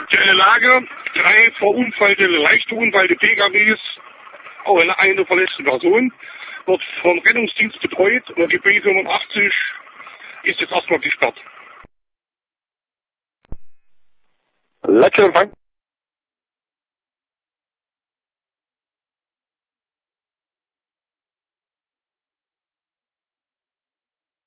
Aktuelle Lage, 3 verunfallte, leicht verunfallte PKWs, auch eine verletzte Person, wird vom Rettungsdienst betreut und die B85 ist jetzt erstmal gesperrt. Letzter Empfang.